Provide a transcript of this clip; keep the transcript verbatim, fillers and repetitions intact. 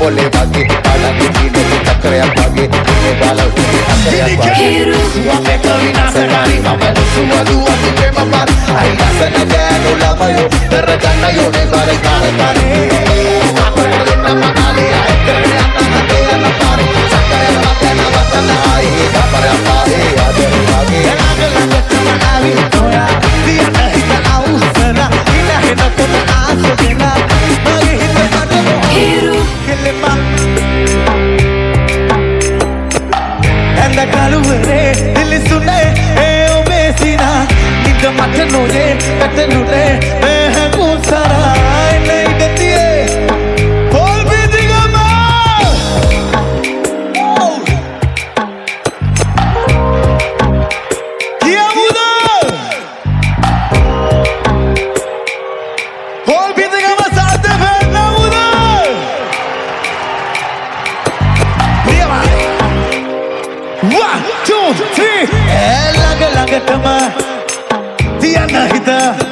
කොලේ වගේ ආලංගේ කීනේ චක්‍රයක් වගේ මේ බාලා උනේ අක්කයක් වගේ සුවමෙක විනාශකාරී මම සුවදු අතුේ මපත් අයි රසන ගෑනු ළමයෝ දර ගන්න යෝනේ බර කාරකාරී අපරේ නමනාලේ ඇතරේ අතනතේ අනපාරේ චක්‍රය වතන වතන ආයි අපරේ අපරේ ආදරේ වගේ ළඟ ළඟ ආවි තෝයා දියන හිත අවුසන ඉලහෙන පොත ආසෙන මගේ හිත මට හිරු කෙලෙපා ඇඳ කලුවරේ දිලිසුනේ ඒ ඔබේ සිනා නික මට නොයේ පැටලුනේ මේ කුසරයි නෙයිදතියේ පොල් පිටිගම කියමුද පොල් පිටිගම සාද්ද වෙන්නමුද ප්‍රියමා one two three ළඟ ළඟටම තියන්න හිත